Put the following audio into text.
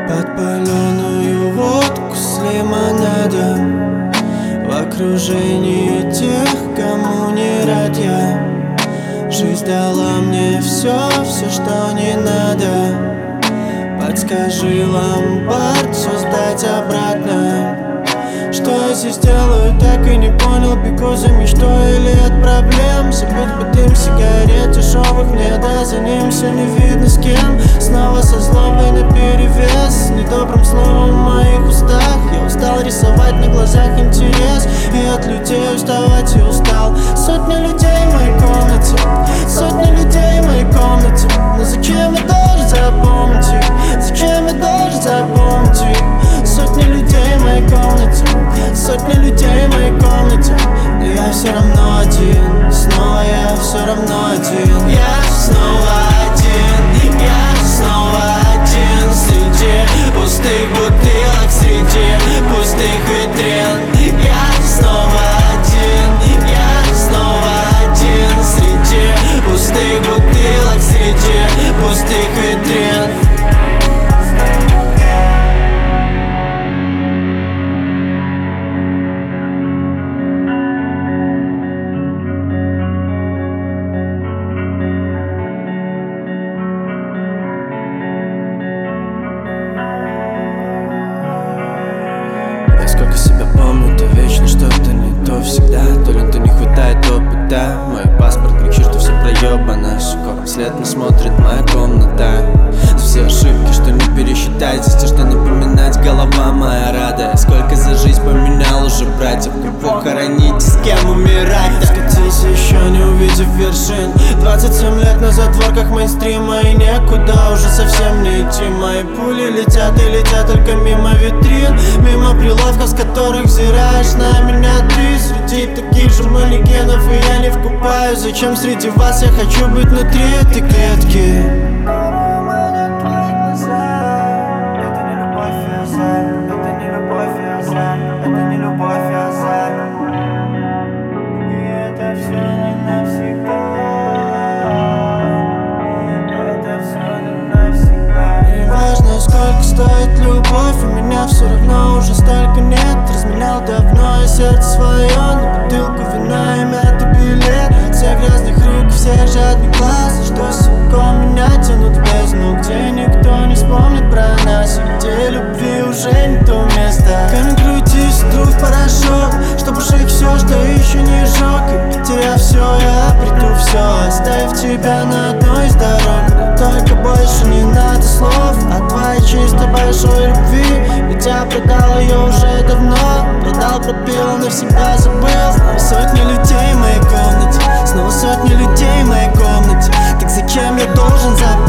подпаленную водку с лимонадом, в окружении тех, кому не рад я. Жизнь дала мне все, что не надо. Подскажи, ломбард создать обратно. Что я здесь делаю, так и не понял. Бегу за мечтой или от проблем? Забыть бы дым сигарет дешевых мне, да за ним все не видно с кем. Снова со злобой наперевес, с недобрым словом в моих устах. Я устал рисовать на глазах интерес, и от людей уставать и устал. Сотни людей в моей комнате, сотни людей в моей комнате. Но зачем я должен запомнить их? Зачем я должен запомнить их? Сотни людей в моей комнате, сотни людей в моей комнате. Но я все равно один, снова я все равно один. Я снова один, я снова один среди пустых бутылок, среди пустых витрин. Я снова один, я снова один среди пустых бутылок, среди пустых витрин. Сколько себя помню, то вечно что-то не то всегда. То ли то не хватает опыта. Мой паспорт кричит, что все проебано. Шикарно вслед не смотрит моя комната. За все ошибки, что не пересчитать, за все, что напоминать, голова моя рада. Сколько за жизнь поменял уже братьев, кого похоронить, с кем умирать. Скатился еще не увидев вершин. 27 лет на затворках мейнстрима, и некуда уже совсем не идти. Мои пули летят и летят только мимо витрин, мимо прилавков, с которых взираешь на меня ты. Среди таких же манекенов, и я не вкупаюсь. Зачем среди вас я хочу быть внутри этой клетки? Сколько стоит любовь, у меня все равно уже столько нет. Разменял давно я сердце свое на бутылку вина и мятый билет. От всех грязных рук, всех жадных глаз, что сука меня тянут в бездну, где никто не вспомнит про нас, и где любви уже не то место. Камень крути, сотру в порошок, чтобы сжечь все, что еще не сжег. И потеряв все, я обрету все, оставив тебя на одной из дорог. Только больше не надо слов от твоей чисто большой любви. Ведь я продал ее уже давно, продал, пропил, навсегда забыл. Снова сотни людей в моей комнате, снова сотни людей в моей комнате. Так зачем я должен запомнить?